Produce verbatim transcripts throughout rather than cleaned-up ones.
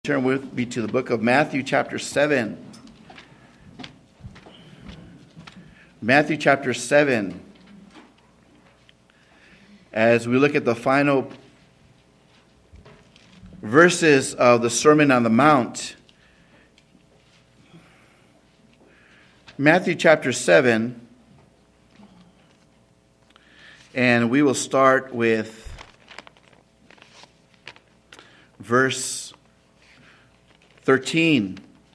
Turn with me to the book of Matthew chapter seven. Matthew chapter seven. As we look at the final verses of the Sermon on the Mount. Matthew chapter seven. And we will start with verse thirteen.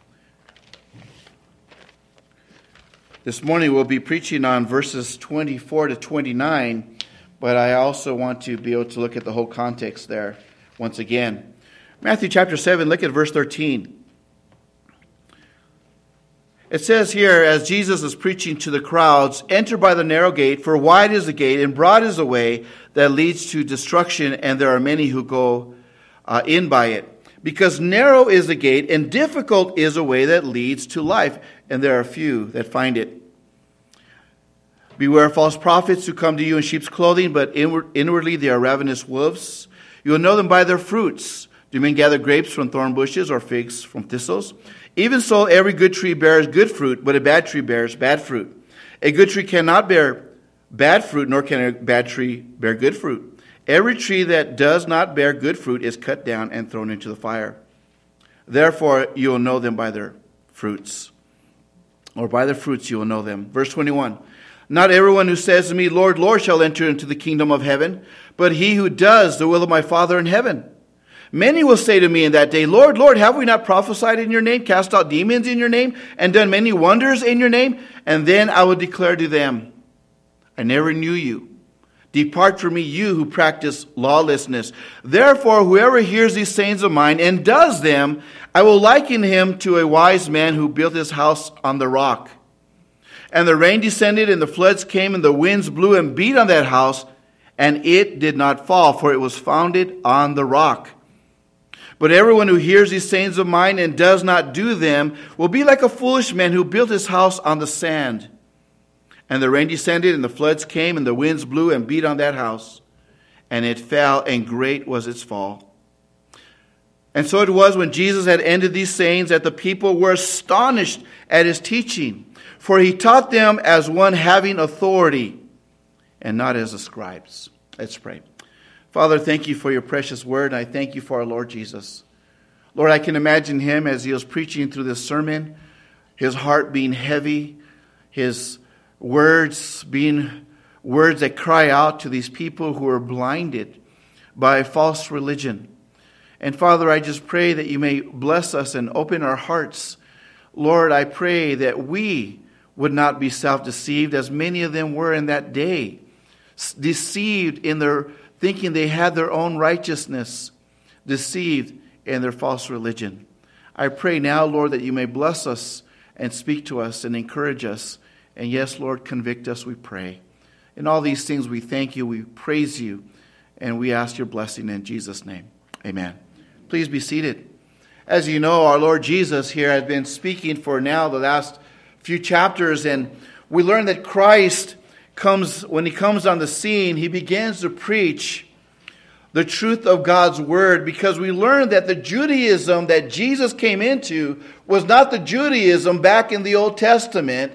This morning we'll be preaching on verses twenty-four to twenty-nine, but I also want to be able to look at the whole context there once again. Matthew chapter seven, look at verse thirteen. It says here, as Jesus is preaching to the crowds, "Enter by the narrow gate, for wide is the gate, and broad is the way that leads to destruction, and there are many who go uh, in by it. Because narrow is the gate, and difficult is the way that leads to life, and there are few that find it. Beware of false prophets who come to you in sheep's clothing, but inward, inwardly they are ravenous wolves. You will know them by their fruits. Do men gather grapes from thorn bushes or figs from thistles? Even so, every good tree bears good fruit, but a bad tree bears bad fruit. A good tree cannot bear bad fruit, nor can a bad tree bear good fruit. Every tree that does not bear good fruit is cut down and thrown into the fire. Therefore, you will know them by their fruits." Or by their fruits you will know them. Verse twenty-one. "Not everyone who says to me, 'Lord, Lord,' shall enter into the kingdom of heaven, but he who does the will of my Father in heaven. Many will say to me in that day, 'Lord, Lord, have we not prophesied in your name, cast out demons in your name, and done many wonders in your name?' And then I will declare to them, 'I never knew you. Depart from me, you who practice lawlessness.' Therefore, whoever hears these sayings of mine and does them, I will liken him to a wise man who built his house on the rock. And the rain descended, and the floods came, and the winds blew and beat on that house, and it did not fall, for it was founded on the rock. But everyone who hears these sayings of mine and does not do them will be like a foolish man who built his house on the sand. And the rain descended, and the floods came, and the winds blew and beat on that house. And it fell, and great was its fall. And so it was when Jesus had ended these sayings that the people were astonished at his teaching. For he taught them as one having authority, and not as the scribes." Let's pray. Father, thank you for your precious word. I thank you for our Lord Jesus. Lord, I can imagine him as he was preaching through this sermon, his heart being heavy, his words being words that cry out to these people who are blinded by false religion. And Father, I just pray that you may bless us and open our hearts. Lord, I pray that we would not be self-deceived as many of them were in that day, deceived in their thinking they had their own righteousness, deceived in their false religion. I pray now, Lord, that you may bless us and speak to us and encourage us. And yes, Lord, convict us, we pray. In all these things, we thank you, we praise you, and we ask your blessing in Jesus' name. Amen. Please be seated. As you know, our Lord Jesus here has been speaking for now the last few chapters, and we learn that Christ comes, when he comes on the scene, he begins to preach the truth of God's word, because we learn that the Judaism that Jesus came into was not the Judaism back in the Old Testament,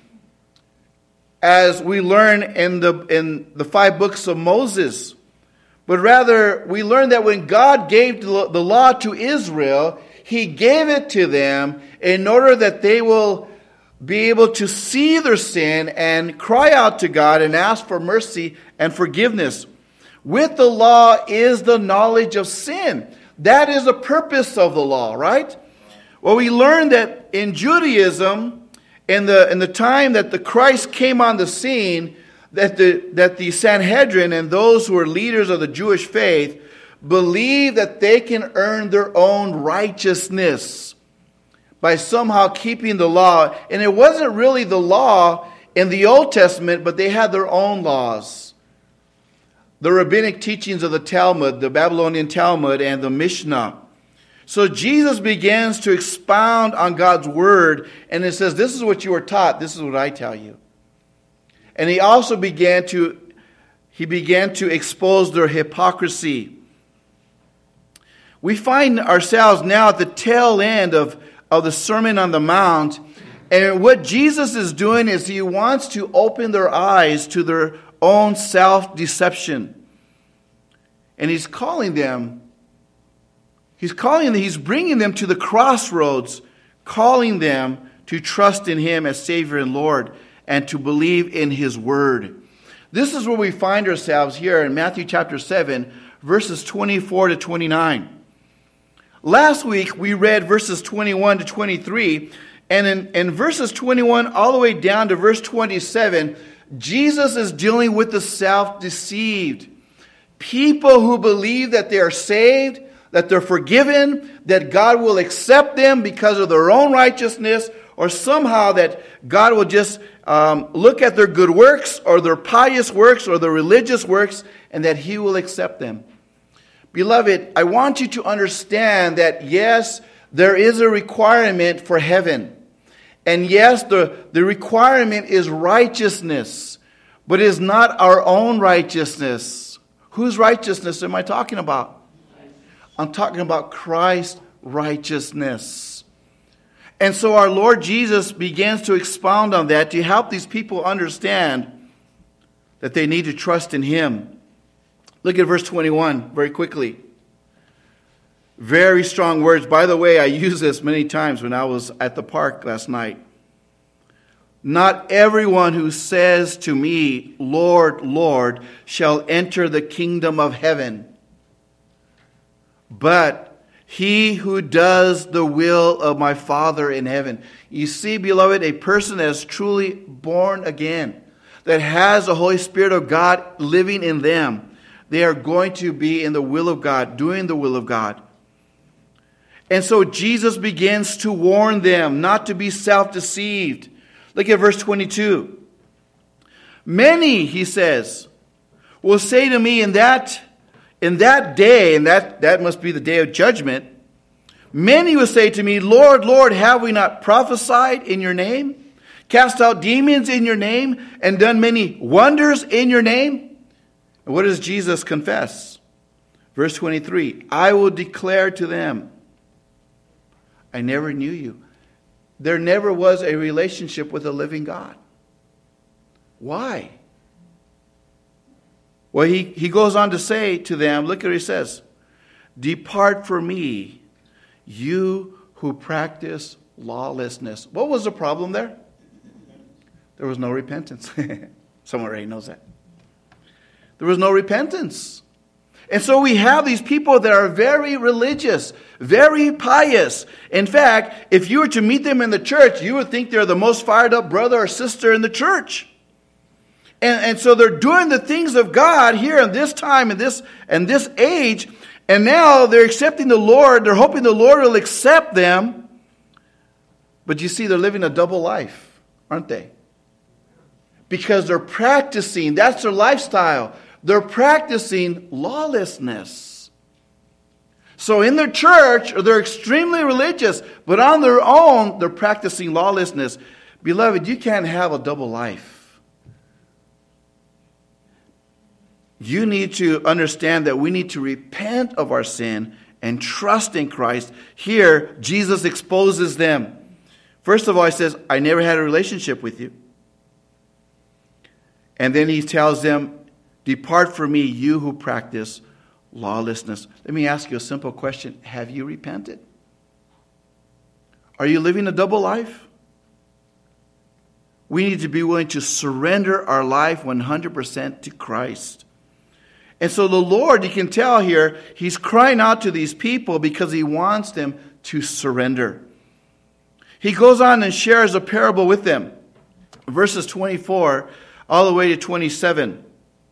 as we learn in the in the five books of Moses. But rather, we learn that when God gave the law to Israel, he gave it to them in order that they will be able to see their sin and cry out to God and ask for mercy and forgiveness. With the law is the knowledge of sin. That is the purpose of the law, right? Well, we learn that in Judaism, In the in the time that the Christ came on the scene, that the that the Sanhedrin and those who are leaders of the Jewish faith believe that they can earn their own righteousness by somehow keeping the law. And it wasn't really the law in the Old Testament, but they had their own laws. The rabbinic teachings of the Talmud, the Babylonian Talmud, and the Mishnah. So Jesus begins to expound on God's word, and it says, this is what you were taught, this is what I tell you. And he also began to he began to expose their hypocrisy. We find ourselves now at the tail end of, of the Sermon on the Mount. And what Jesus is doing is he wants to open their eyes to their own self-deception. And he's calling them, he's calling them, he's bringing them to the crossroads, calling them to trust in him as Savior and Lord and to believe in his word. This is where we find ourselves here in Matthew chapter seven, verses twenty-four to twenty-nine. Last week we read verses twenty-one to twenty-three, and in, in verses twenty-one all the way down to verse twenty-seven, Jesus is dealing with the self-deceived. People who believe that they are saved, that they're forgiven, that God will accept them because of their own righteousness, or somehow that God will just um, look at their good works or their pious works or their religious works and that he will accept them. Beloved, I want you to understand that yes, there is a requirement for heaven. And yes, the, the requirement is righteousness, but it is not our own righteousness. Whose righteousness am I talking about? I'm talking about Christ's righteousness. And so our Lord Jesus begins to expound on that to help these people understand that they need to trust in him. Look at verse twenty-one very quickly. Very strong words. By the way, I used this many times when I was at the park last night. Not everyone who says to me, Lord, Lord, shall enter the kingdom of heaven, but he who does the will of my Father in heaven. You see, beloved, a person that is truly born again, that has the Holy Spirit of God living in them, they are going to be in the will of God, doing the will of God. And so Jesus begins to warn them not to be self-deceived. Look at verse twenty-two. Many, he says, will say to me in that In that day, and that, that must be the day of judgment, many will say to me, Lord, Lord, have we not prophesied in your name, cast out demons in your name, and done many wonders in your name? And what does Jesus confess? Verse twenty-three, I will declare to them, I never knew you. There never was a relationship with a living God. Why? Well, he, he goes on to say to them, look at what he says. Depart from me, you who practice lawlessness. What was the problem there? There was no repentance. Someone already knows that. There was no repentance. And so we have these people that are very religious, very pious. In fact, if you were to meet them in the church, you would think they're the most fired up brother or sister in the church. And, and so they're doing the things of God here in this time and this and this age. And now they're accepting the Lord. They're hoping the Lord will accept them. But you see, they're living a double life, aren't they? Because they're practicing, that's their lifestyle. They're practicing lawlessness. So in their church, they're extremely religious. But on their own, they're practicing lawlessness. Beloved, you can't have a double life. You need to understand that we need to repent of our sin and trust in Christ. Here, Jesus exposes them. First of all, he says, I never had a relationship with you. And then he tells them, depart from me, you who practice lawlessness. Let me ask you a simple question. Have you repented? Are you living a double life? We need to be willing to surrender our life one hundred percent to Christ. And so the Lord, you can tell here, he's crying out to these people because he wants them to surrender. He goes on and shares a parable with them. Verses twenty-four all the way to twenty-seven.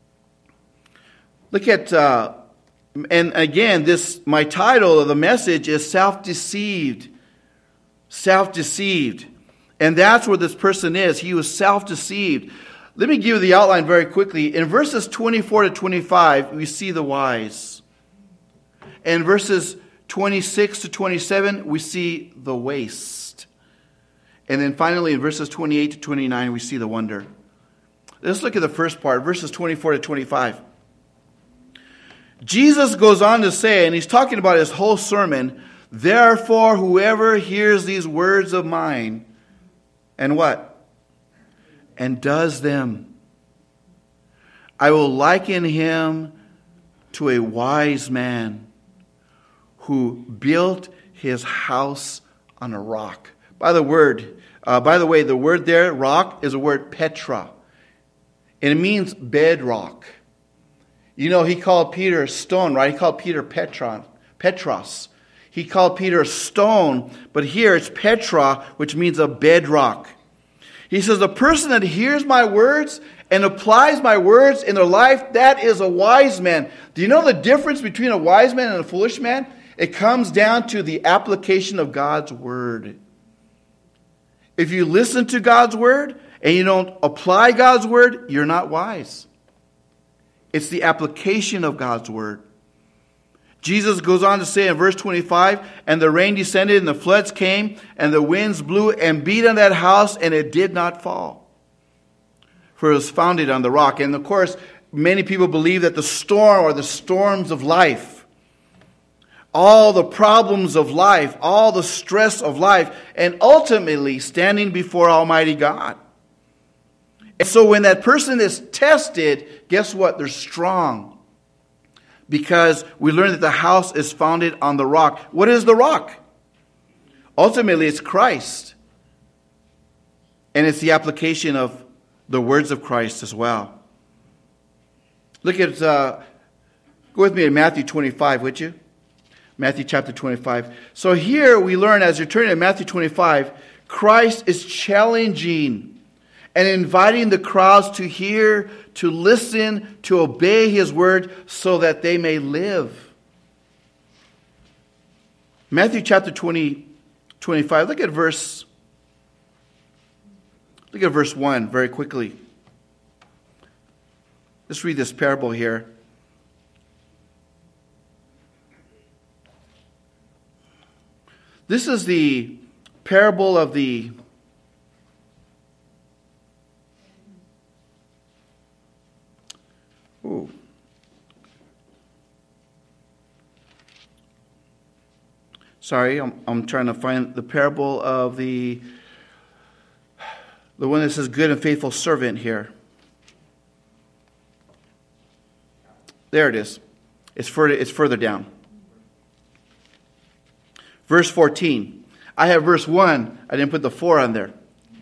Look at, uh, and again, this my title of the message is Self-Deceived. Self-Deceived. And that's where this person is. He was self-deceived. Let me give you the outline very quickly. In verses twenty-four to twenty-five, we see the wise. In verses twenty-six to twenty-seven, we see the waste. And then finally, in verses twenty-eight to twenty-nine, we see the wonder. Let's look at the first part, verses twenty-four to twenty-five. Jesus goes on to say, and he's talking about his whole sermon, therefore whoever hears these words of mine, and what? And does them, I will liken him to a wise man who built his house on a rock. By the word, uh, by the way, the word there, rock, is a word Petra. And it means bedrock. You know, he called Peter stone, right? He called Peter Petron, Petros. He called Peter stone, but here it's Petra, which means a bedrock. He says, the person that hears my words and applies my words in their life, that is a wise man. Do you know the difference between a wise man and a foolish man? It comes down to the application of God's word. If you listen to God's word and you don't apply God's word, you're not wise. It's the application of God's word. Jesus goes on to say in verse twenty-five, and the rain descended and the floods came and the winds blew and beat on that house and it did not fall. For it was founded on the rock. And of course, many people believe that the storm or the storms of life, all the problems of life, all the stress of life, and ultimately standing before Almighty God. And so when that person is tested, guess what? They're strong. Because we learn that the house is founded on the rock. What is the rock? Ultimately, it's Christ. And it's the application of the words of Christ as well. Look at, uh, go with me in Matthew twenty-five, would you? Matthew chapter twenty-five. So here we learn, as you're turning to Matthew twenty-five, Christ is challenging and inviting the crowds to hear, to listen, to obey his word so that they may live. Matthew chapter twenty, twenty-five. Look at verse, look at verse one very quickly. Let's read this parable here. This is the parable of the Ooh. Sorry, I'm, I'm trying to find the parable of the the one that says good and faithful servant here. There it is. It's further, it's further down. Verse fourteen. I have verse one. I didn't put the four on there.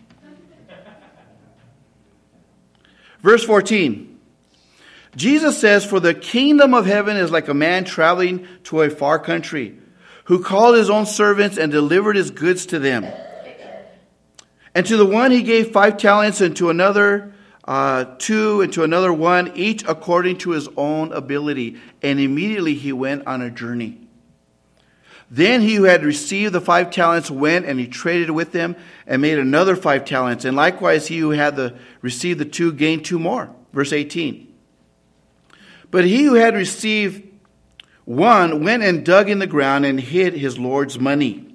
Verse fourteen. Jesus says, for the kingdom of heaven is like a man traveling to a far country, who called his own servants and delivered his goods to them. And to the one he gave five talents, and to another uh, two, and to another one, each according to his own ability. And immediately he went on a journey. Then he who had received the five talents went and he traded with them and made another five talents. And likewise he who had the, received the two gained two more. Verse eighteen. But he who had received one went and dug in the ground and hid his Lord's money.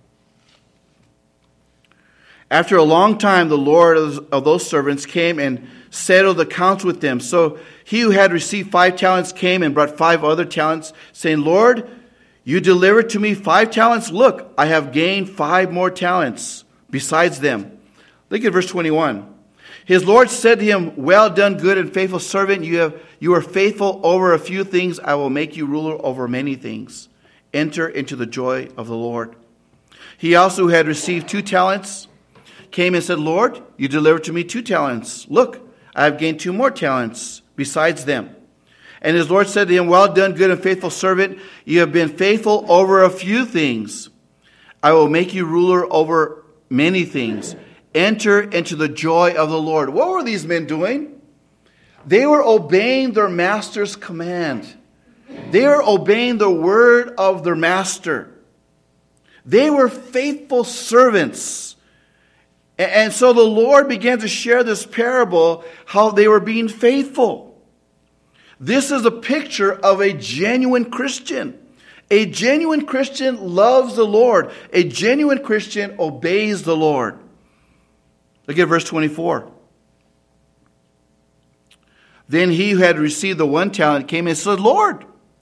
After a long time, the Lord of those servants came and settled accounts with them. So he who had received five talents came and brought five other talents, saying, Lord, you delivered to me five talents. Look, I have gained five more talents besides them. Look at verse twenty-one. His Lord said to him, well done, good and faithful servant. You have you are faithful over a few things. I will make you ruler over many things. Enter into the joy of the Lord. He also who had received two talents came and said, Lord, you delivered to me two talents. Look, I have gained two more talents besides them. And his Lord said to him, well done, good and faithful servant. You have been faithful over a few things. I will make you ruler over many things. Enter into the joy of the Lord. What were these men doing? They were obeying their master's command. They were obeying the word of their master. They were faithful servants. And so the Lord began to share this parable, how they were being faithful. This is a picture of a genuine Christian. A genuine Christian loves the Lord. A genuine Christian obeys the Lord. Look at verse twenty-four. Then he who had received the one talent came and said, Lord,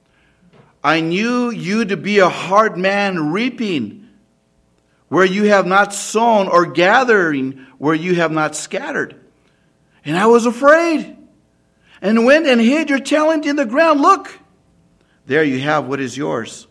I knew you to be a hard man, reaping where you have not sown, or gathering where you have not scattered. And I was afraid, and went and hid your talent in the ground. Look, there you have what is yours.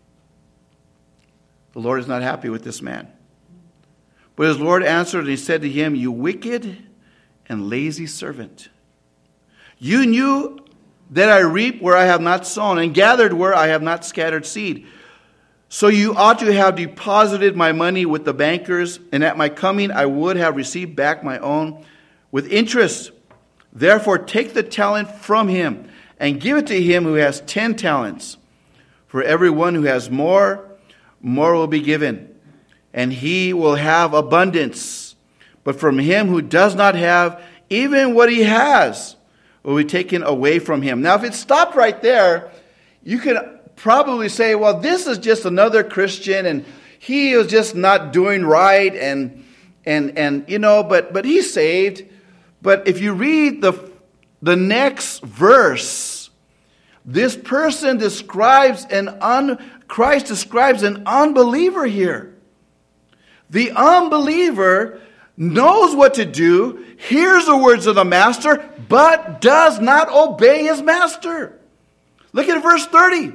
The Lord is not happy with this man. But his Lord answered, and he said to him, you wicked and lazy servant. You knew that I reap where I have not sown, and gathered where I have not scattered seed. So you ought to have deposited my money with the bankers, and at my coming I would have received back my own with interest. Therefore take the talent from him, and give it to him who has ten talents. For everyone who has more, more will be given, and he will have abundance. But from him who does not have, even what he has will be taken away from him. Now if it stopped right there, you could probably say, well, this is just another Christian, and he is just not doing right, and and and you know, but but he's saved. But if you read the the next verse, this person describes an un Christ describes an unbeliever here. The unbeliever knows what to do, hears the words of the master, but does not obey his master. Look at verse thirty.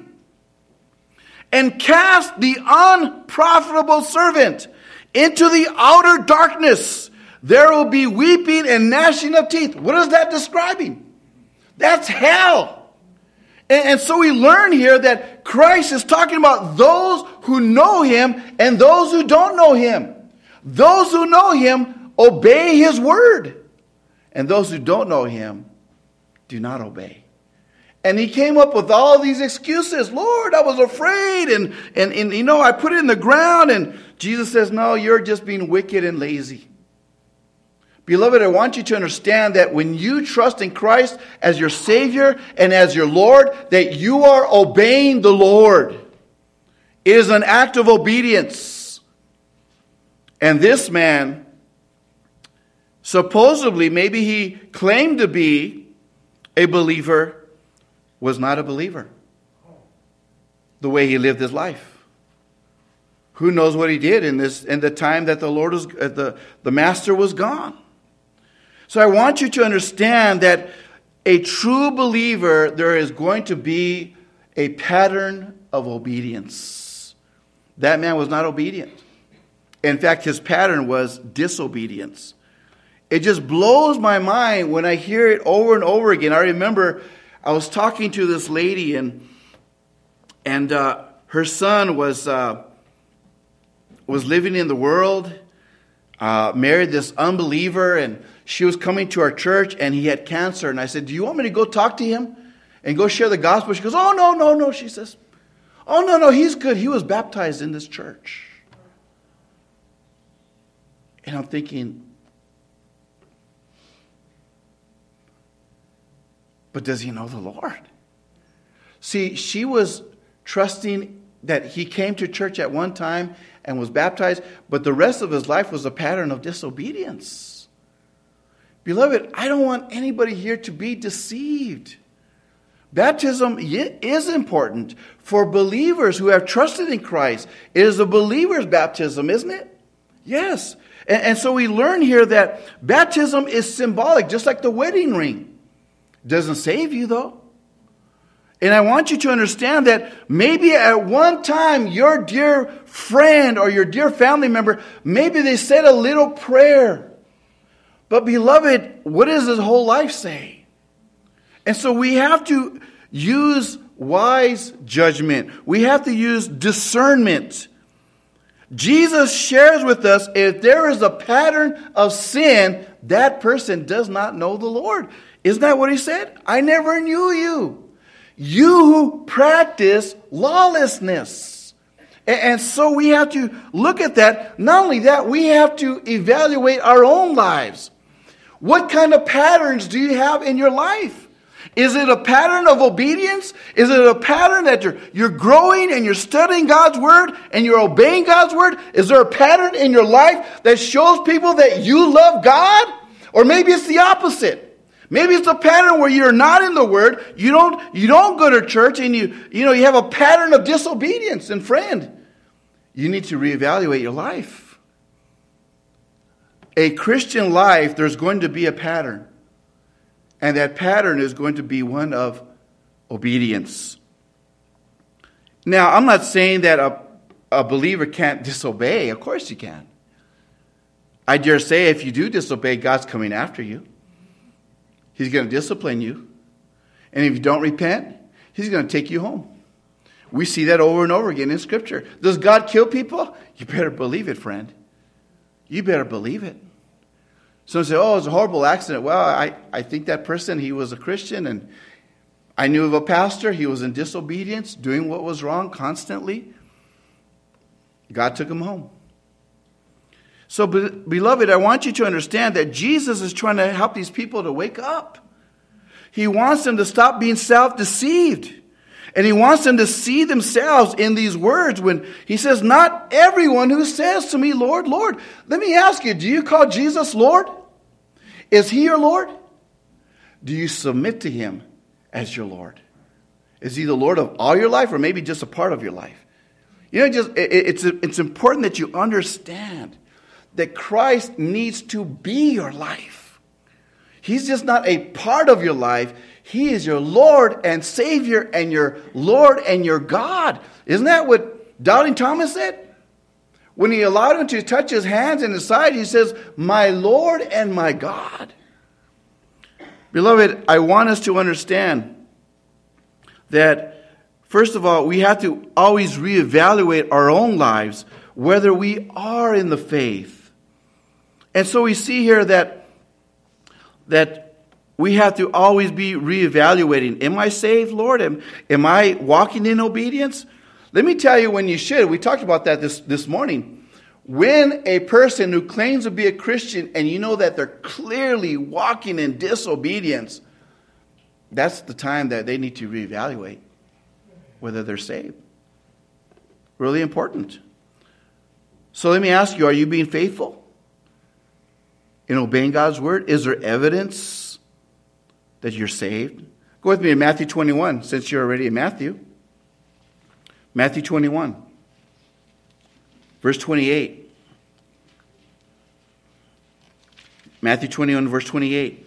And cast the unprofitable servant into the outer darkness. There will be weeping and gnashing of teeth. What is that describing? That's hell. And, and so we learn here that Christ is talking about those who know him and those who don't know him. Those who know him obey his word. And those who don't know him do not obey. And he came up with all these excuses. Lord, I was afraid. And, and, and, you know, I put it in the ground. And Jesus says, no, you're just being wicked and lazy. Beloved, I want you to understand that when you trust in Christ as your Savior and as your Lord, that you are obeying the Lord. It is an act of obedience. And this man, supposedly, maybe he claimed to be a believer, was not a believer. The way he lived his life. Who knows what he did in this in the time that the Lord was uh, the, the master was gone. So I want you to understand that a true believer, there is going to be a pattern of obedience. That man was not obedient. In fact, his pattern was disobedience. It just blows my mind when I hear it over and over again. I remember I was talking to this lady, and and uh, her son was uh, was living in the world, uh, married this unbeliever, and she was coming to our church, and he had cancer. And I said, do you want me to go talk to him and go share the gospel? She goes, oh, no, no, no. She says, oh, no, no, he's good. He was baptized in this church. And I'm thinking, but does he know the Lord? See, she was trusting that he came to church at one time and was baptized, but the rest of his life was a pattern of disobedience. Beloved, I don't want anybody here to be deceived. Baptism is important for believers who have trusted in Christ. It is a believer's baptism, isn't it? Yes. And, and so we learn here that baptism is symbolic, just like the wedding ring. Doesn't save you, though. And I want you to understand that maybe at one time your dear friend or your dear family member, maybe they said a little prayer. But beloved, what does his whole life say? And so we have to use wise judgment. We have to use discernment. Jesus shares with us, if there is a pattern of sin, that person does not know the Lord. Isn't that what he said? I never knew you. You who practice lawlessness. And, and so we have to look at that. Not only that, we have to evaluate our own lives. What kind of patterns do you have in your life? Is it a pattern of obedience? Is it a pattern that you're, you're growing and you're studying God's word and you're obeying God's word? Is there a pattern in your life that shows people that you love God? Or maybe it's the opposite. Maybe it's a pattern where you're not in the Word. You don't, you don't go to church, and you, you know, you have a pattern of disobedience. And friend, you need to reevaluate your life. A Christian life, there's going to be a pattern. And that pattern is going to be one of obedience. Now, I'm not saying that a, a believer can't disobey. Of course you can. I dare say if you do disobey, God's coming after you. He's going to discipline you. And if you don't repent, He's going to take you home. We see that over and over again in Scripture. Does God kill people? You better believe it, friend. You better believe it. Some say, oh, it's a horrible accident. Well, I, I think that person, he was a Christian, and I knew of a pastor. He was in disobedience, doing what was wrong constantly. God took him home. So, beloved, I want you to understand that Jesus is trying to help these people to wake up. He wants them to stop being self-deceived. And He wants them to see themselves in these words when He says, not everyone who says to me, Lord, Lord. Let me ask you, do you call Jesus Lord? Is He your Lord? Do you submit to Him as your Lord? Is He the Lord of all your life, or maybe just a part of your life? You know, just it, it's, it's important that you understand that Christ needs to be your life. He's just not a part of your life. He is your Lord and Savior and your Lord and your God. Isn't that what Doubting Thomas said? When he allowed him to touch his hands and his side, he says, my Lord and my God. Beloved, I want us to understand that, first of all, we have to always reevaluate our own lives, whether we are in the faith. And so we see here that, that we have to always be reevaluating. Am I saved, Lord? Am, am I walking in obedience? Let me tell you when you should. We talked about that this, this morning. When a person who claims to be a Christian and you know that they're clearly walking in disobedience, that's the time that they need to reevaluate whether they're saved. Really important. So let me ask you, are you being faithful in obeying God's word? Is there evidence that you're saved? Go with me to Matthew twenty-one, since you're already in Matthew. Matthew twenty-one, verse twenty-eight. Matthew twenty-one, verse twenty-eight.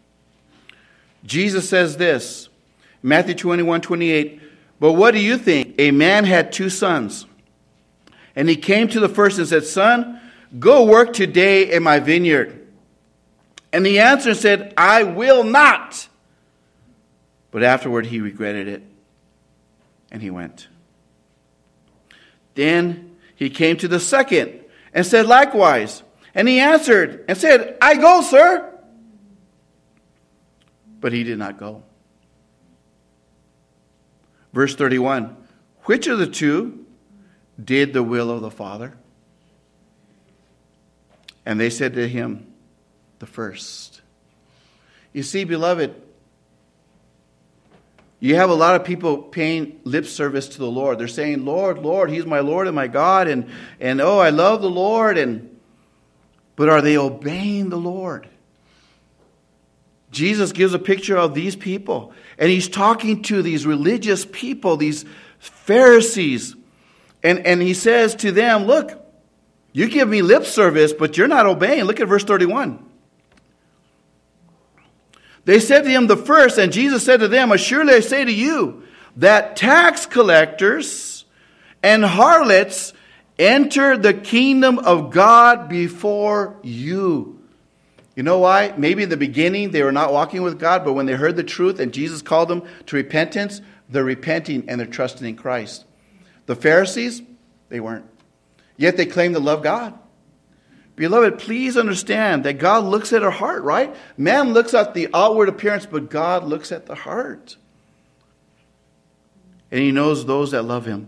Jesus says this, Matthew twenty-one, twenty-eight, but what do you think? A man had two sons. And he came to the first and said, son, go work today in my vineyard. And he answered and said, I will not. But afterward he regretted it, and he went. Then he came to the second and said likewise. And he answered and said, I go, sir. But he did not go. Verse thirty-one, which of the two did the will of the Father? And they said to him, the first. You see, beloved, you have a lot of people paying lip service to the Lord. They're saying, Lord, Lord, He's my Lord and my God, and, and oh, I love the Lord. And but are they obeying the Lord? Jesus gives a picture of these people, and He's talking to these religious people, these Pharisees, and, and He says to them, look, you give me lip service, but you're not obeying. Look at verse thirty-one. They said to him the first, and Jesus said to them, assuredly I say to you, that tax collectors and harlots enter the kingdom of God before you. You know why? Maybe in the beginning they were not walking with God, but when they heard the truth and Jesus called them to repentance, they're repenting and they're trusting in Christ. The Pharisees, they weren't. Yet they claim to love God. Beloved, please understand that God looks at our heart, right? Man looks at the outward appearance, but God looks at the heart. And He knows those that love Him.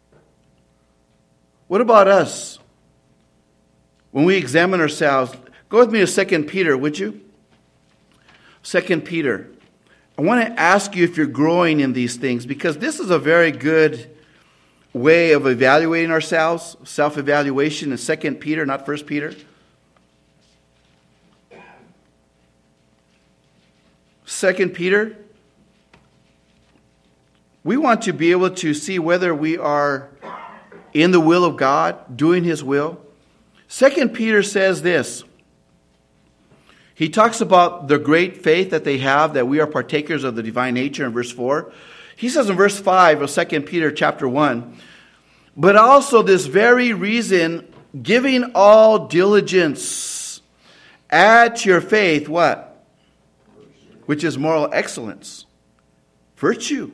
What about us? When we examine ourselves, go with me to Second Peter, would you? Second Peter. I want to ask you if you're growing in these things, because this is a very good way of evaluating ourselves, self-evaluation in Second Peter, not First Peter. Second Peter, we want to be able to see whether we are in the will of God, doing His will. Second Peter says this. He talks about the great faith that they have, that we are partakers of the divine nature in verse four. He says in verse five of Second Peter chapter one, but also this very reason, giving all diligence, add to your faith what? Which is moral excellence. Virtue.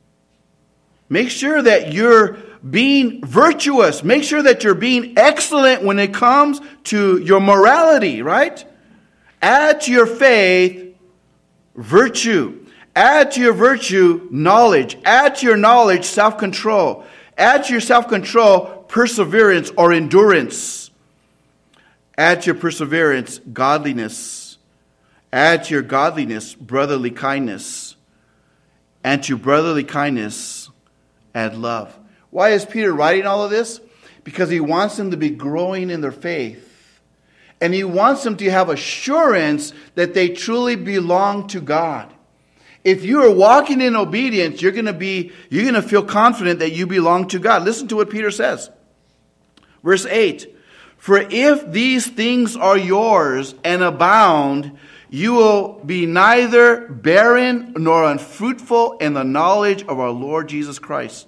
Make sure that you're being virtuous. Make sure that you're being excellent when it comes to your morality, right? Add to your faith virtue. Add to your virtue knowledge. Add to your knowledge self-control. Add to your self-control perseverance or endurance. Add to your perseverance godliness. Add to your godliness brotherly kindness. And to brotherly kindness add love. Why is Peter writing all of this? Because he wants them to be growing in their faith. And he wants them to have assurance that they truly belong to God. If you are walking in obedience, you're going to be, you're going to feel confident that you belong to God. Listen to what Peter says. Verse eight. For if these things are yours and abound, you will be neither barren nor unfruitful in the knowledge of our Lord Jesus Christ.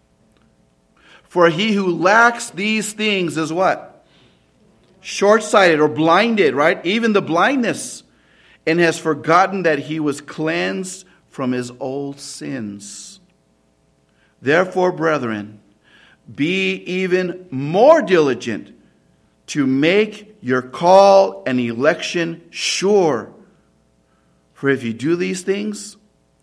For he who lacks these things is what? Short-sighted or blinded, right? Even the blindness. And has forgotten that he was cleansed from his old sins. Therefore, brethren, be even more diligent to make your call and election sure. For if you do these things,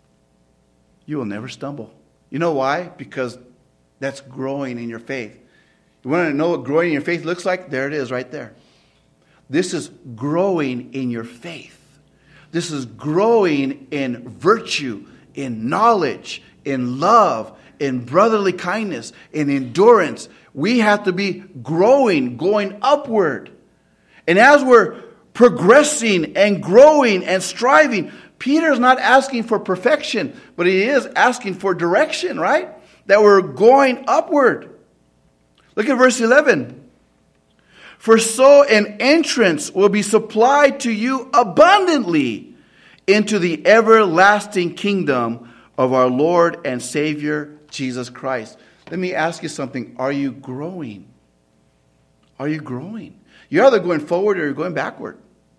you will never stumble. You know why? Because that's growing in your faith. You want to know what growing in your faith looks like? There it is right there. This is growing in your faith. This is growing in virtue, in knowledge, in love, in brotherly kindness, in endurance. We have to be growing, going upward. And as we're progressing and growing and striving, Peter's not asking for perfection, but he is asking for direction, right? That we're going upward. Look at verse eleven. For so an entrance will be supplied to you abundantly into the everlasting kingdom of our Lord and Savior, Jesus Christ. Let me ask you something. Are you growing? Are you growing? You're either going forward or you're going backward.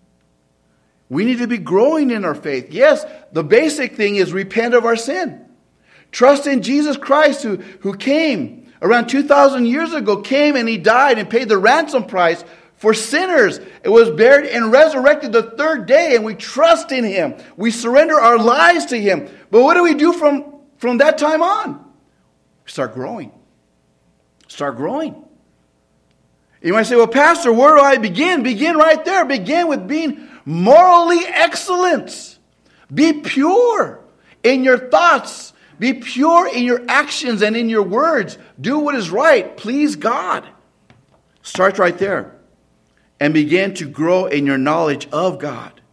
We need to be growing in our faith. Yes, the basic thing is repent of our sin. Trust in Jesus Christ who, who came around two thousand years ago, came and he died and paid the ransom price for sinners. It was buried and resurrected the third day, and we trust in him. We surrender our lives to him. But what do we do from, from that time on? We start growing. Start growing. You might say, well, Pastor, where do I begin? Begin right there. Begin with being morally excellent. Be pure in your thoughts. Be pure in your actions and in your words. Do what is right. Please God. Start right there. And begin to grow in your knowledge of God.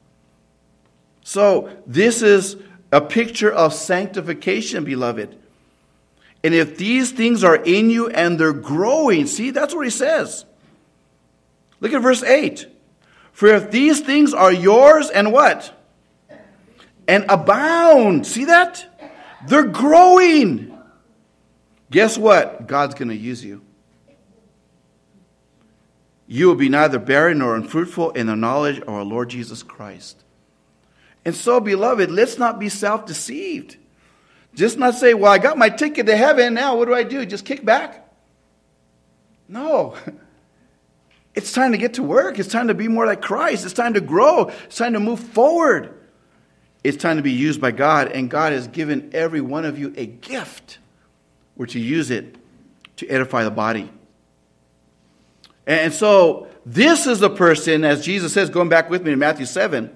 So, this is a picture of sanctification, beloved. And if these things are in you and they're growing, see, that's what he says. Look at verse eight. For if these things are yours and what? And abound. See that? They're growing. Guess what? God's going to use you. You will be neither barren nor unfruitful in the knowledge of our Lord Jesus Christ. And so, beloved, let's not be self-deceived. Just not say, well, I got my ticket to heaven. Now what do I do? Just kick back? No. It's time to get to work. It's time to be more like Christ. It's time to grow. It's time to move forward. It's time to be used by God, and God has given every one of you a gift. We're to use it to edify the body. And so, this is the person, as Jesus says, going back with me to Matthew seven,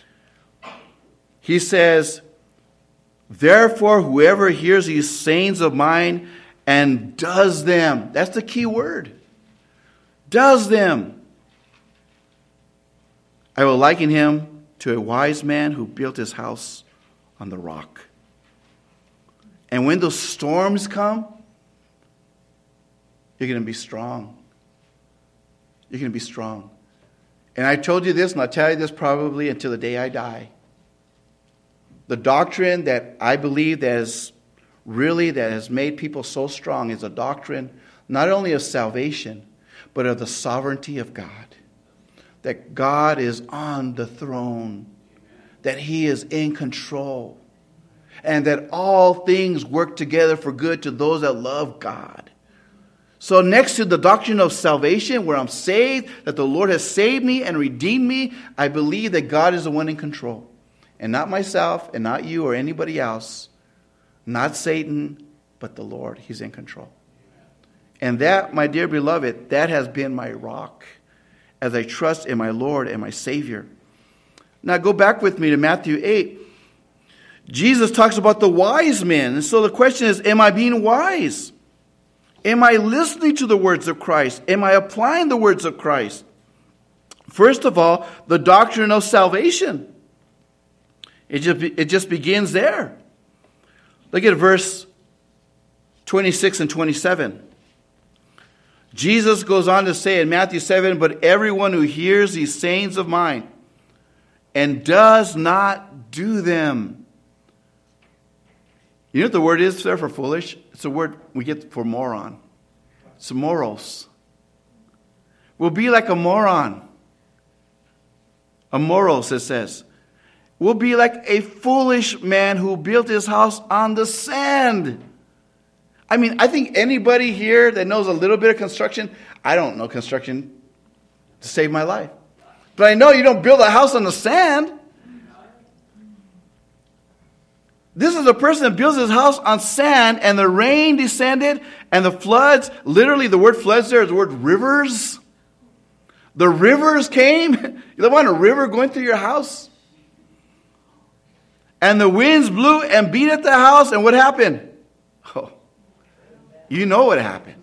he says, therefore, whoever hears these sayings of mine and does them, that's the key word, does them, I will liken him to a wise man who built his house on the rock. And when those storms come, you're going to be strong. You're going to be strong. And I told you this, and I'll tell you this probably until the day I die. The doctrine that I believe that is really, that has made people so strong is a doctrine not only of salvation, but of the sovereignty of God. That God is on the throne. That He is in control. And that all things work together for good to those that love God. So next to the doctrine of salvation, where I'm saved, that the Lord has saved me and redeemed me, I believe that God is the one in control. And not myself, and not you or anybody else. Not Satan, but the Lord. He's in control. And that, my dear beloved, that has been my rock as I trust in my Lord and my Savior. Now go back with me to Matthew eight. Jesus talks about the wise men. And so the question is, am I being wise? Am I listening to the words of Christ? Am I applying the words of Christ? First of all, the doctrine of salvation. It just, it just begins there. Look at verse twenty-six and twenty-seven. Jesus goes on to say in Matthew seven, but everyone who hears these sayings of mine and does not do them. You know what the word is there for foolish? It's a word we get for moron. It's moros. We'll be like a moron. A moros, it says. We'll be like a foolish man who built his house on the sand. I mean, I think anybody here that knows a little bit of construction, I don't know construction to save my life. But I know you don't build a house on the sand. This is a person that builds his house on sand, and the rain descended, and the floods, literally the word floods there is the word rivers. The rivers came. You don't want a river going through your house? And the winds blew and beat at the house, and what happened? Oh, you know what happened.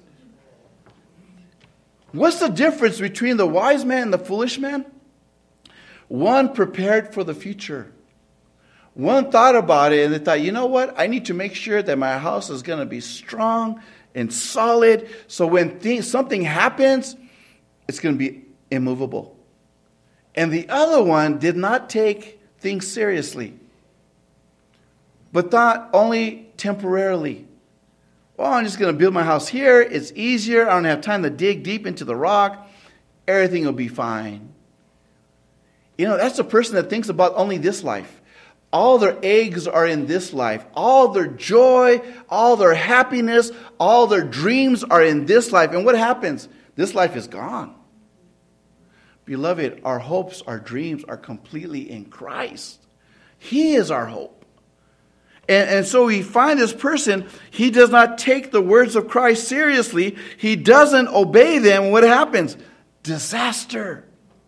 What's the difference between the wise man and the foolish man? One prepared for the future. One thought about it and they thought, you know what? I need to make sure that my house is going to be strong and solid. So when things, something happens, it's going to be immovable. And the other one did not take things seriously, but thought only temporarily. Well, I'm just going to build my house here. It's easier. I don't have time to dig deep into the rock. Everything will be fine. You know, that's a person that thinks about only this life. All their eggs are in this life. All their joy, all their happiness, all their dreams are in this life. And what happens? This life is gone. Beloved, our hopes, our dreams are completely in Christ. He is our hope. And, and so we find this person, he does not take the words of Christ seriously. He doesn't obey them. What happens? Disaster.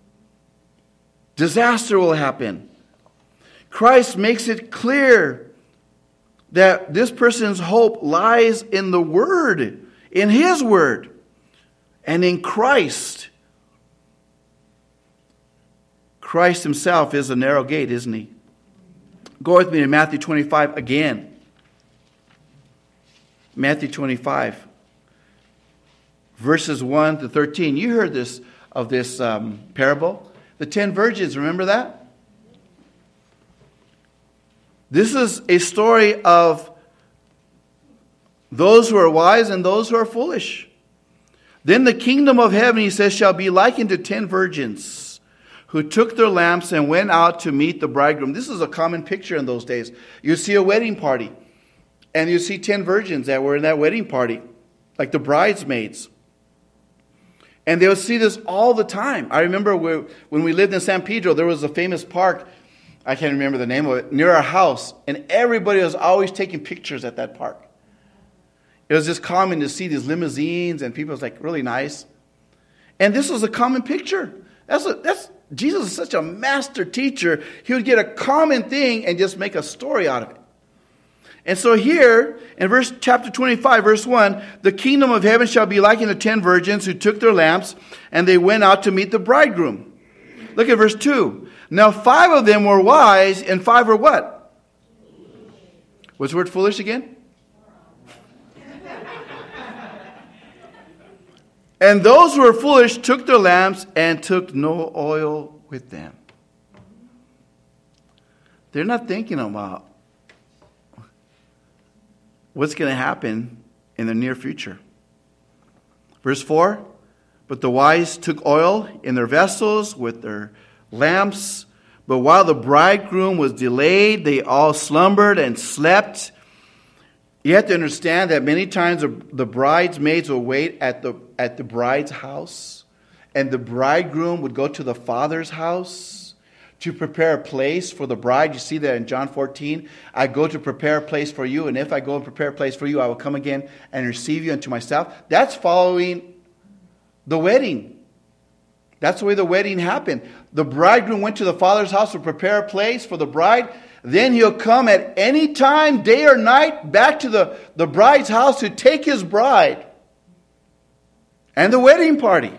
Disaster will happen. Christ makes it clear that this person's hope lies in the Word, in His Word, and in Christ. Christ Himself is a narrow gate, isn't He? Go with me to Matthew twenty-five again. Matthew twenty-five, verses one to thirteen. You heard this of this um, parable. The ten virgins, remember that? This is a story of those who are wise and those who are foolish. Then the kingdom of heaven, he says, shall be likened to ten virgins who took their lamps and went out to meet the bridegroom. This is a common picture in those days. You see a wedding party, and you see ten virgins that were in that wedding party, like the bridesmaids. And they would see this all the time. I remember when we lived in San Pedro, there was a famous park. I can't remember the name of it, near our house. And everybody was always taking pictures at that park. It was just common to see these limousines and people was like really nice. And this was a common picture. That's a, that's Jesus is such a master teacher. He would get a common thing and just make a story out of it. And so here, in verse chapter twenty-five, verse one, the kingdom of heaven shall be likened to ten virgins who took their lamps and they went out to meet the bridegroom. Look at verse two. Now five of them were wise and five were what? What's the word foolish again? And those who were foolish took their lamps and took no oil with them. They're not thinking about what's going to happen in the near future. Verse four, but the wise took oil in their vessels with their lamps. But while the bridegroom was delayed, they all slumbered and slept. You have to understand that many times the bridesmaids will wait at the at the bride's house, and the bridegroom would go to the father's house to prepare a place for the bride. You see that in John fourteen. I go to prepare a place for you, and if I go and prepare a place for you, I will come again and receive you unto myself. That's following the wedding. That's the way the wedding happened. The bridegroom went to the father's house to prepare a place for the bride. Then he'll come at any time, day or night, back to the, the bride's house to take his bride and the wedding party.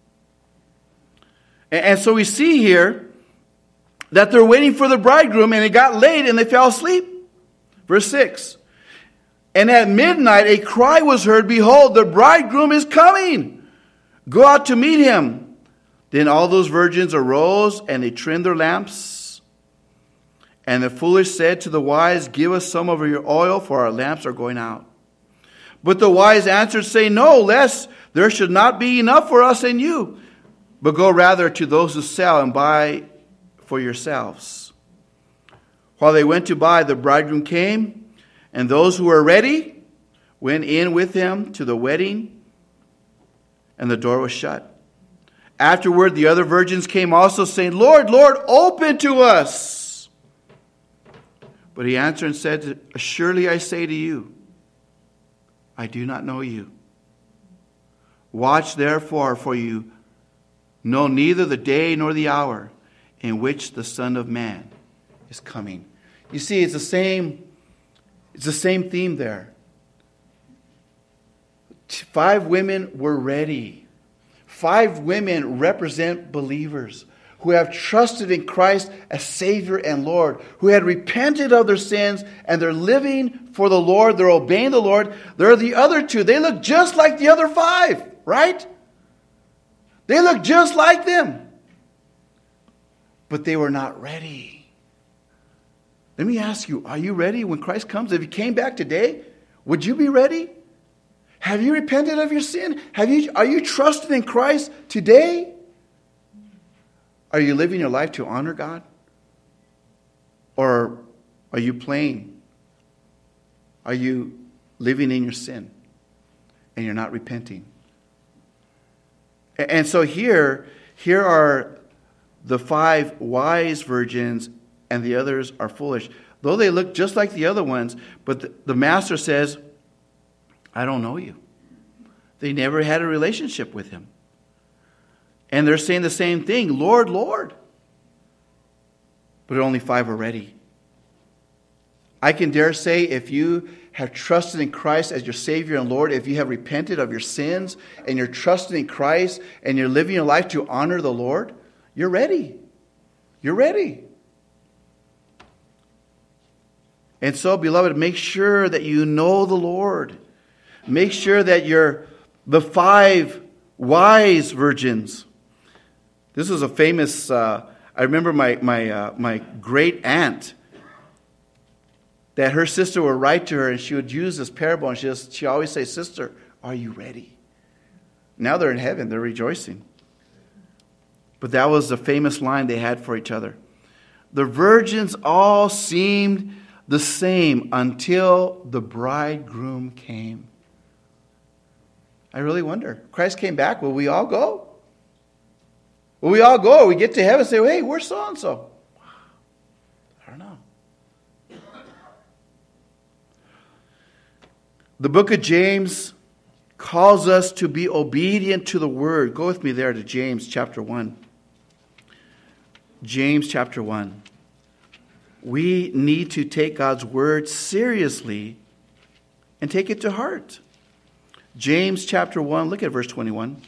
And, and so we see here that they're waiting for the bridegroom, and it got late and they fell asleep. Verse six. And at midnight a cry was heard, behold, the bridegroom is coming. Go out to meet him. Then all those virgins arose and they trimmed their lamps. And the foolish said to the wise, give us some of your oil, for our lamps are going out. But the wise answered, saying, no, lest there should not be enough for us and you, but go rather to those who sell and buy for yourselves. While they went to buy, the bridegroom came, and those who were ready went in with him to the wedding, and the door was shut. Afterward, the other virgins came also, saying, Lord, Lord, open to us. But he answered and said, surely I say to you, I do not know you. Watch therefore, for you know neither the day nor the hour in which the Son of Man is coming. You see, it's the same, it's the same theme there. Five women were ready. Five women represent believers who have trusted in Christ as Savior and Lord, who had repented of their sins, and they're living for the Lord, they're obeying the Lord. There are the other two. They look just like the other five, right? They look just like them. But they were not ready. Let me ask you, are you ready when Christ comes? If he came back today, would you be ready? Have you repented of your sin? Have you, are you trusting in Christ today? Are you living your life to honor God? Or are you playing? Are you living in your sin and you're not repenting? And so here, here are the five wise virgins, and the others are foolish. Though they look just like the other ones, but the, the master says, I don't know you. They never had a relationship with him. And they're saying the same thing, Lord, Lord. But only five are ready. I can dare say, if you have trusted in Christ as your Savior and Lord, if you have repented of your sins and you're trusting in Christ and you're living your life to honor the Lord, you're ready. You're ready. And so, beloved, make sure that you know the Lord. Make sure that you're the five wise virgins. This is a famous, uh, I remember my, my, uh, my great aunt, that her sister would write to her and she would use this parable, and she just, she always say, sister, are you ready? Now they're in heaven, they're rejoicing. But that was the famous line they had for each other. The virgins all seemed the same until the bridegroom came. I really wonder. Christ came back. Will we all go? Will we all go? We get to heaven and say, hey, where's so-and-so? I don't know. The book of James calls us to be obedient to the word. Go with me there to James chapter one. James chapter one. We need to take God's word seriously and take it to heart. James chapter one, look at verse twenty-one.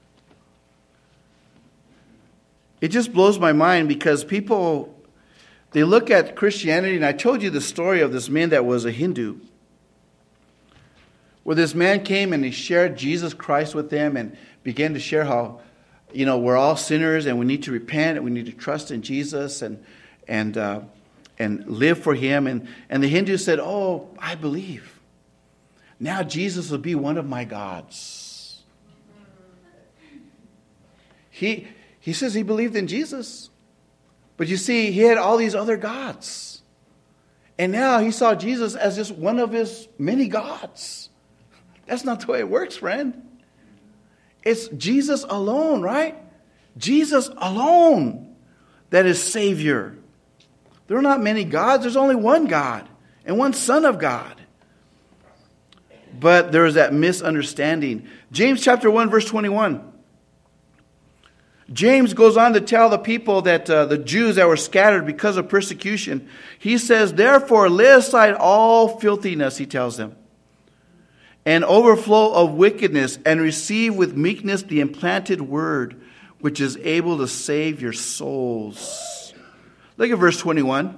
It just blows my mind because people They look at Christianity, and I told you the story of this man that was a Hindu, where this man came and he shared Jesus Christ with them and began to share how, you know, we're all sinners and we need to repent and we need to trust in Jesus and and uh, and live for Him. And, and the Hindu said, oh, I believe. Now Jesus will be one of my gods. He, he says he believed in Jesus. But you see, he had all these other gods. And now he saw Jesus as just one of his many gods. That's not the way it works, friend. It's Jesus alone, right? Jesus alone that is Savior. There are not many gods. There's only one God and one Son of God. But there is that misunderstanding. James chapter one, verse twenty-one. James goes on to tell the people that uh, the Jews that were scattered because of persecution. He says, therefore, lay aside all filthiness, he tells them, and overflow of wickedness, and receive with meekness the implanted word, which is able to save your souls. Look at verse twenty-one.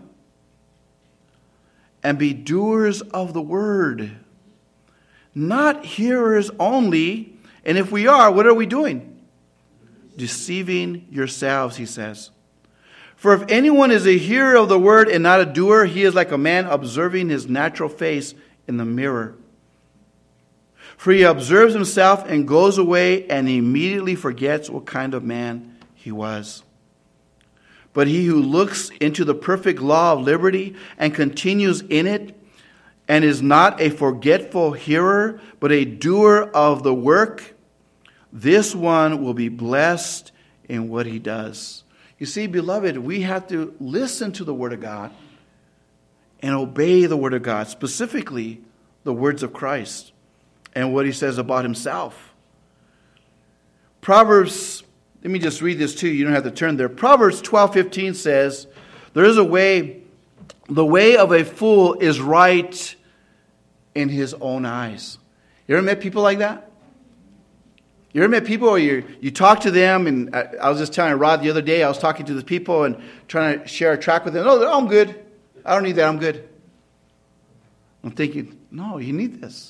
And be doers of the word, not hearers only. And if we are, what are we doing? Deceiving yourselves, he says. For if anyone is a hearer of the word and not a doer, he is like a man observing his natural face in the mirror. For he observes himself and goes away and immediately forgets what kind of man he was. But he who looks into the perfect law of liberty and continues in it, and is not a forgetful hearer, but a doer of the work, this one will be blessed in what he does. You see, beloved, we have to listen to the Word of God and obey the Word of God, specifically the words of Christ and what He says about Himself. Proverbs, let me just read this to you. You don't have to turn there. Proverbs twelve fifteen says, there is a way, the way of a fool is right in his own eyes. You ever met people like that? You ever met people where you, you talk to them, and I, I was just telling Rod the other day, I was talking to the people and trying to share a track with them. Oh, I'm good. I don't need that. I'm good. I'm thinking, no, you need this.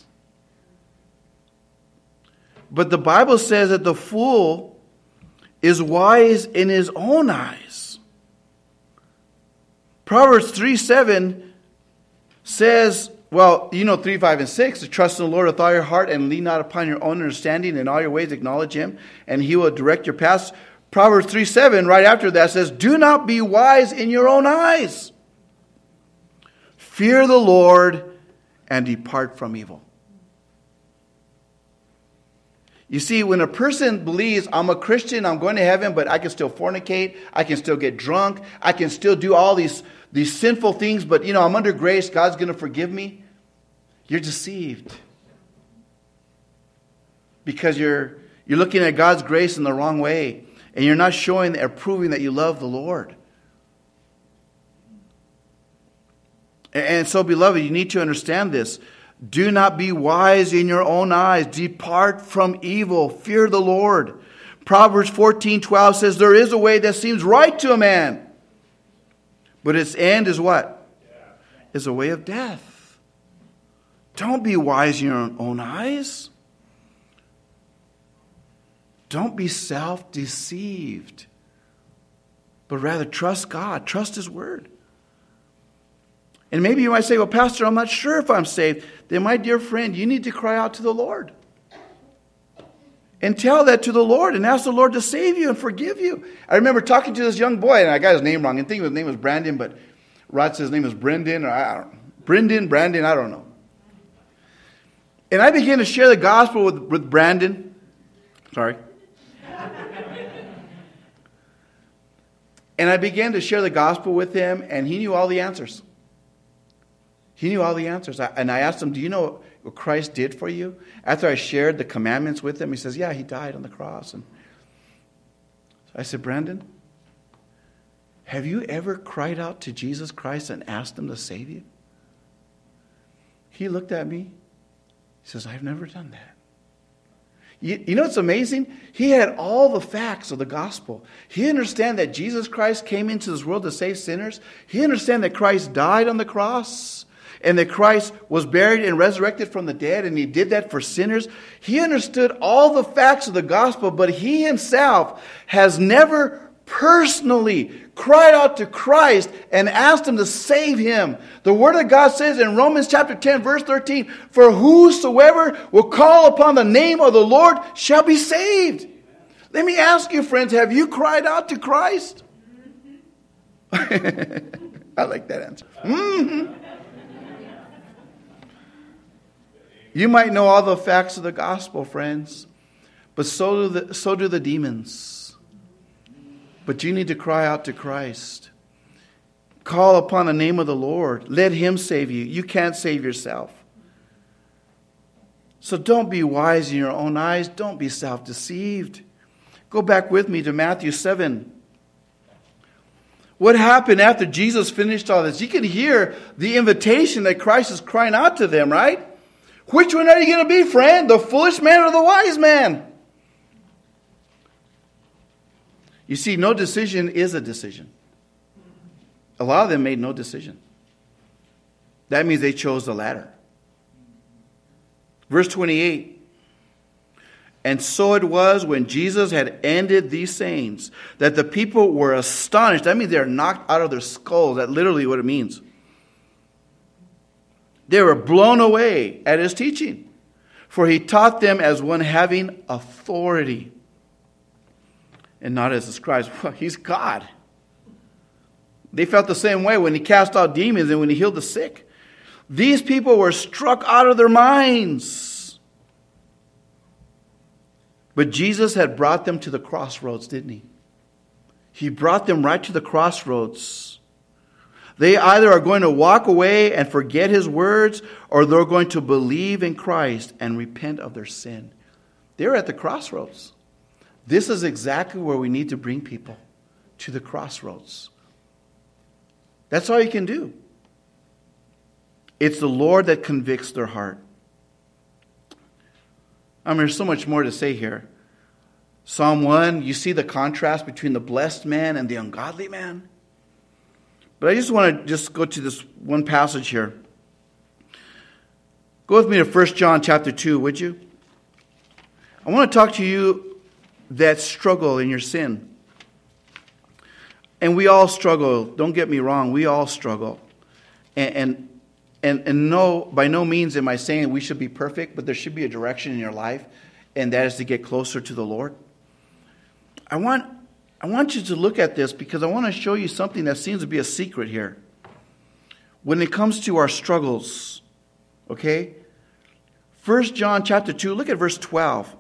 But the Bible says that the fool is wise in his own eyes. Proverbs three seven says, well, you know three, five, and six, to trust in the Lord with all your heart and lean not upon your own understanding. In all your ways acknowledge Him, and He will direct your paths. Proverbs three seven, right after that, says, do not be wise in your own eyes. Fear the Lord and depart from evil. You see, when a person believes, I'm a Christian, I'm going to heaven, but I can still fornicate, I can still get drunk, I can still do all these, these sinful things, but, you know, I'm under grace, God's going to forgive me. You're deceived. Because you're, you're looking at God's grace in the wrong way, and you're not showing or proving that you love the Lord. And so, beloved, you need to understand this. Do not be wise in your own eyes. Depart from evil. Fear the Lord. Proverbs fourteen twelve says, there is a way that seems right to a man, but its end is what? Is a way of death. Don't be wise in your own eyes. Don't be self-deceived, but rather trust God. Trust His Word. And maybe you might say, well, Pastor, I'm not sure if I'm saved. Then, my dear friend, you need to cry out to the Lord. And tell that to the Lord and ask the Lord to save you and forgive you. I remember talking to this young boy, and I got his name wrong. I think his name was Brandon, but Rod says his name is Brendan, or I don't know. Brendan, Brandon, I don't know. And I began to share the gospel with, with Brandon. Sorry. And I began to share the gospel with him, and he knew all the answers. He knew all the answers. And I asked him, do you know what Christ did for you? After I shared the commandments with him, he says, yeah, He died on the cross. And so I said, Brandon, have you ever cried out to Jesus Christ and asked Him to save you? He looked at me. He says, I've never done that. You, you know what's amazing? He had all the facts of the gospel. He understood that Jesus Christ came into this world to save sinners. He understood that Christ died on the cross and that Christ was buried and resurrected from the dead, and he did that for sinners. He understood all the facts of the gospel, but he himself has never personally cried out to Christ and asked him to save him. The word of God says in Romans chapter ten, verse thirteen, for whosoever will call upon the name of the Lord shall be saved. Let me ask you, friends, have you cried out to Christ? I like that answer. Mm-hmm. You might know all the facts of the gospel, friends, but so do the, so do the demons. But you need to cry out to Christ. Call upon the name of the Lord. Let him save you. You can't save yourself. So don't be wise in your own eyes. Don't be self-deceived. Go back with me to Matthew seven. What happened after Jesus finished all this? You can hear the invitation that Christ is crying out to them, right? Which one are you going to be, friend? The foolish man or the wise man? You see, no decision is a decision. A lot of them made no decision. That means they chose the latter. Verse twenty-eight. And so it was when Jesus had ended these sayings that the people were astonished. That means they're knocked out of their skulls. That's literally what it means. They were blown away at his teaching, for he taught them as one having authority and not as the scribes. Well, he's God. They felt the same way when he cast out demons and when he healed the sick. These people were struck out of their minds. But Jesus had brought them to the crossroads, didn't he? He brought them right to the crossroads. They either are going to walk away and forget his words, or they're going to believe in Christ and repent of their sin. They're at the crossroads. This is exactly where we need to bring people, to the crossroads. That's all you can do. It's the Lord that convicts their heart. I mean, there's so much more to say here. Psalm one, you see the contrast between the blessed man and the ungodly man. But I just want to just go to this one passage here. Go with me to First John chapter two, would you? I want to talk to you that struggle in your sin. And we all struggle. Don't get me wrong. We all struggle. And, and, and, and no, by no means am I saying we should be perfect, but there should be a direction in your life, and that is to get closer to the Lord. I want... I want you to look at this because I want to show you something that seems to be a secret here. When it comes to our struggles, okay? First John chapter two, look at verse twelve.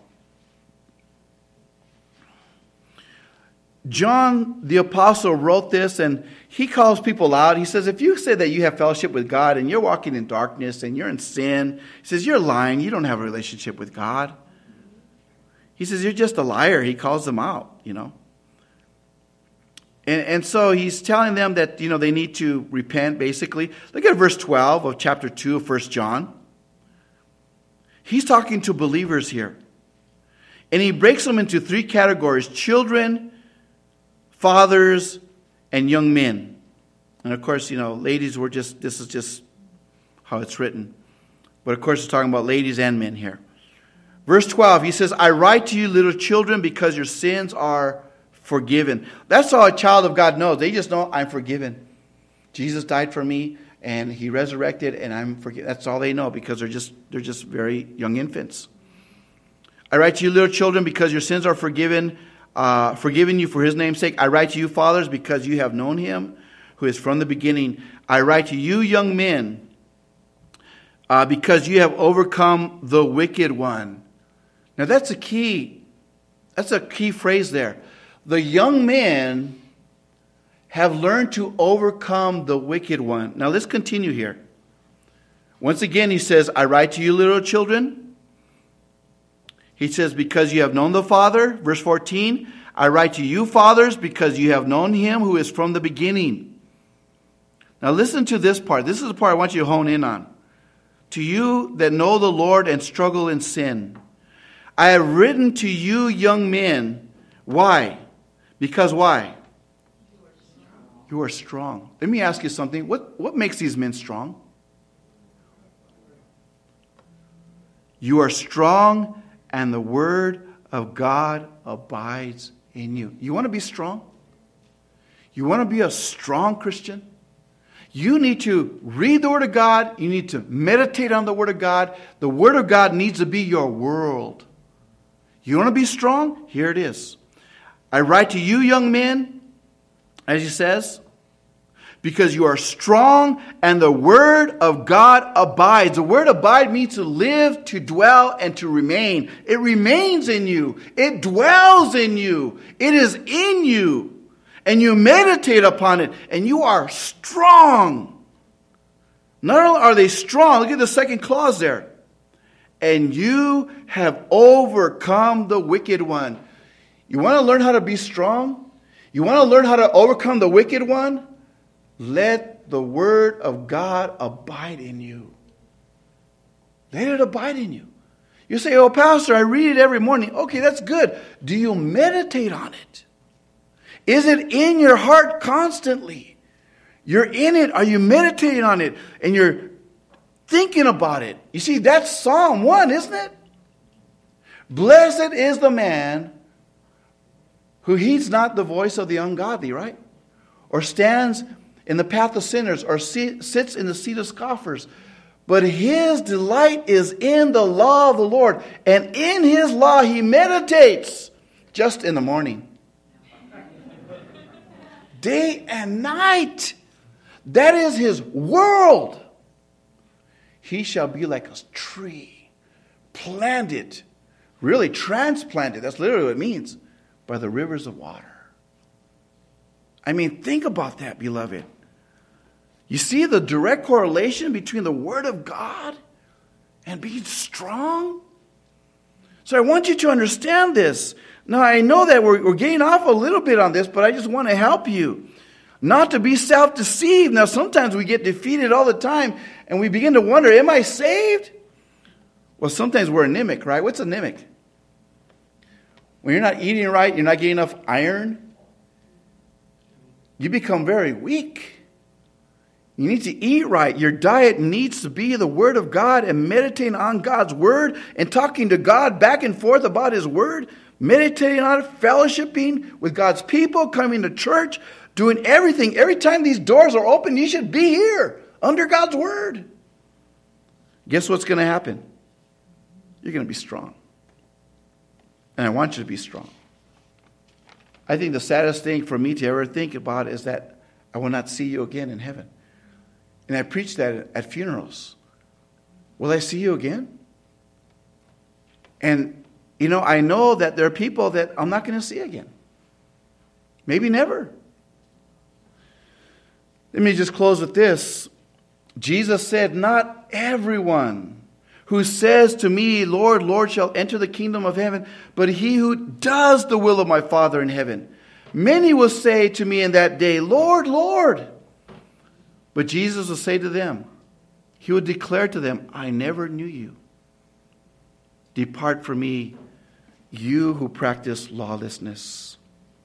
John the apostle wrote this, and he calls people out. He says, if you say that you have fellowship with God and you're walking in darkness and you're in sin, he says, you're lying. You don't have a relationship with God. He says, you're just a liar. He calls them out, you know. And, and so he's telling them that, you know, they need to repent, basically. Look at verse twelve of chapter two of First John. He's talking to believers here. And he breaks them into three categories: children, fathers, and young men. And of course, you know, ladies were just, this is just how it's written. But of course, it's talking about ladies and men here. Verse twelve, he says, I write to you, little children, because your sins are forgiven. That's all a child of God knows. They just know, I'm forgiven. Jesus died for me, and he resurrected, and I'm forgiven. That's all they know, because they're just they're just very young infants. I write to you, little children, because your sins are forgiven, uh, forgiven you for his name's sake. I write to you, fathers, because you have known him, who is from the beginning. I write to you, young men, uh, because you have overcome the wicked one. Now that's a key. That's a key phrase there. The young men have learned to overcome the wicked one. Now let's continue here. Once again, he says, I write to you, little children. He says, because you have known the Father. Verse fourteen, I write to you, fathers, because you have known him who is from the beginning. Now listen to this part. This is the part I want you to hone in on. To you that know the Lord and struggle in sin, I have written to you young men. Why? Because why? You are strong. Let me ask you something. What, what makes these men strong? You are strong, and the word of God abides in you. You want to be strong? You want to be a strong Christian? You need to read the Word of God. You need to meditate on the Word of God. The Word of God needs to be your world. You want to be strong? Here it is. I write to you, young men, as he says, because you are strong and the word of God abides. The word abide means to live, to dwell, and to remain. It remains in you. It dwells in you. It is in you. And you meditate upon it, and you are strong. Not only are they strong, look at the second clause there. And you have overcome the wicked one. You want to learn how to be strong? You want to learn how to overcome the wicked one? Let the word of God abide in you. Let it abide in you. You say, oh, Pastor, I read it every morning. Okay, that's good. Do you meditate on it? Is it in your heart constantly? You're in it. Are you meditating on it? And you're thinking about it. You see, that's Psalm one, isn't it? Blessed is the man who heeds not the voice of the ungodly, right? Or stands in the path of sinners, or sits in the seat of scoffers. But his delight is in the law of the Lord, and in his law he meditates just in the morning, day and night. That is his world. He shall be like a tree planted, really transplanted, that's literally what it means, by the rivers of water. I mean, think about that, beloved. You see the direct correlation between the Word of God and being strong? So I want you to understand this. Now, I know that we're, we're getting off a little bit on this, but I just want to help you not to be self-deceived. Now, sometimes we get defeated all the time, and we begin to wonder, am I saved? Well, sometimes we're anemic, right? What's anemic? When you're not eating right, you're not getting enough iron, you become very weak. You need to eat right. Your diet needs to be the Word of God and meditating on God's Word and talking to God back and forth about His Word, meditating on it, fellowshipping with God's people, coming to church, doing everything. Every time these doors are open, you should be here under God's Word. Guess what's going to happen? You're going to be strong. And I want you to be strong. I think the saddest thing for me to ever think about is that I will not see you again in heaven. And I preach that at funerals. Will I see you again? And, you know, I know that there are people that I'm not going to see again. Maybe never. Let me just close with this. Jesus said, not everyone who says to me, Lord, Lord, shall enter the kingdom of heaven, but he who does the will of my Father in heaven. Many will say to me in that day, Lord, Lord. But Jesus will say to them, he will declare to them, I never knew you. Depart from me, you who practice lawlessness.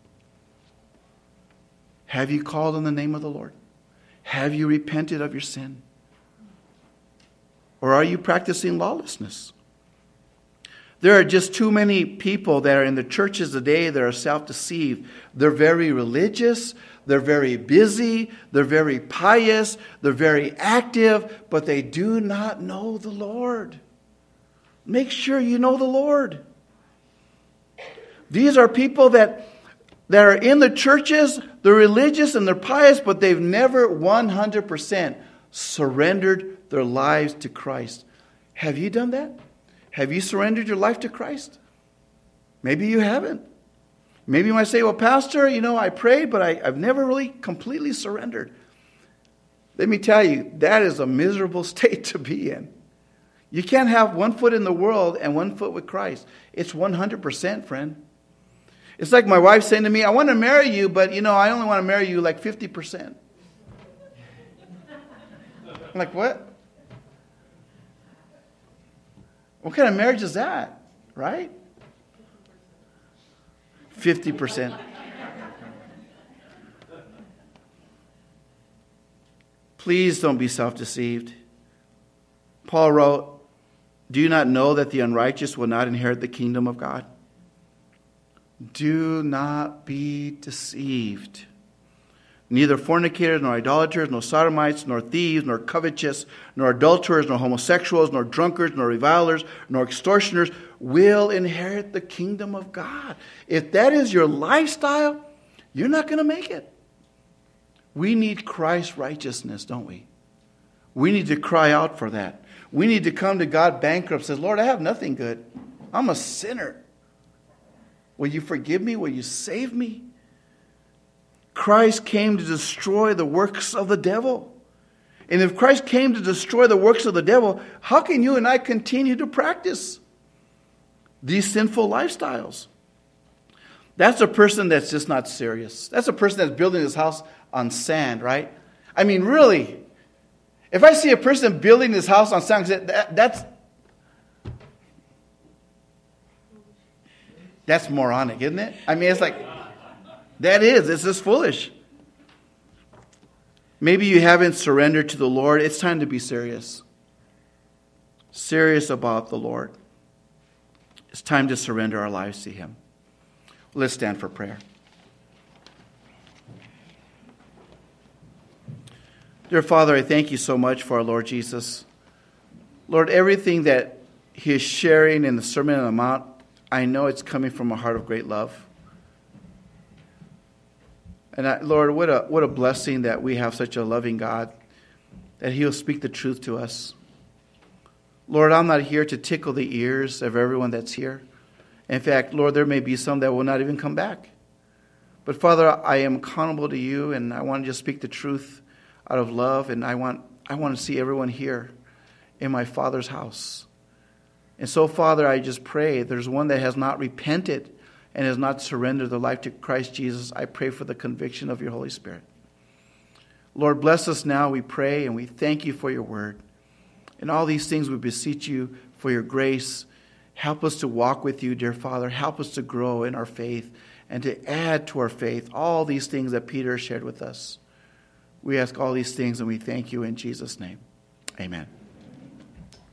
Have you called on the name of the Lord? Have you repented of your sin? Or are you practicing lawlessness? There are just too many people that are in the churches today that are self-deceived. They're very religious. They're very busy. They're very pious. They're very active. But they do not know the Lord. Make sure you know the Lord. These are people that, that are in the churches. They're religious and they're pious, but they've never one hundred percent surrendered their lives to Christ. Have you done that? Have you surrendered your life to Christ? Maybe you haven't. Maybe you might say, well, Pastor, you know, I prayed, but I, I've never really completely surrendered. Let me tell you, that is a miserable state to be in. You can't have one foot in the world and one foot with Christ. It's one hundred percent, friend. It's like my wife saying to me, I want to marry you, but, you know, I only want to marry you like fifty percent. I'm like, what? What kind of marriage is that? Right? fifty percent. Please don't be self-deceived. Paul wrote, do you not know that the unrighteous will not inherit the kingdom of God? Do not be deceived. Neither fornicators, nor idolaters, nor sodomites, nor thieves, nor covetous, nor adulterers, nor homosexuals, nor drunkards, nor revilers, nor extortioners will inherit the kingdom of God. If that is your lifestyle, you're not going to make it. We need Christ's righteousness, don't we? We need to cry out for that. We need to come to God bankrupt and say, Lord, I have nothing good. I'm a sinner. Will you forgive me? Will you save me? Christ came to destroy the works of the devil. And if Christ came to destroy the works of the devil, how can you and I continue to practice these sinful lifestyles? That's a person that's just not serious. That's a person that's building his house on sand, right? I mean, really, if I see a person building his house on sand, that, that's that's moronic, isn't it? I mean, it's like, that is, it's just foolish. Maybe you haven't surrendered to the Lord. It's time to be serious. Serious about the Lord. It's time to surrender our lives to Him. Let's stand for prayer. Dear Father, I thank you so much for our Lord Jesus. Lord, everything that He is sharing in the Sermon on the Mount, I know it's coming from a heart of great love. And I, Lord, what a what a blessing that we have such a loving God, that He'll speak the truth to us. Lord, I'm not here to tickle the ears of everyone that's here. In fact, Lord, there may be some that will not even come back. But Father, I am accountable to you, and I want to just speak the truth out of love, and I want I want to see everyone here in my Father's house. And so, Father, I just pray, if there's one that has not repented and has not surrendered their life to Christ Jesus, I pray for the conviction of your Holy Spirit. Lord, bless us now, we pray, and we thank you for your word. And all these things we beseech you for your grace. Help us to walk with you, dear Father. Help us to grow in our faith and to add to our faith all these things that Peter shared with us. We ask all these things and we thank you in Jesus' name. Amen.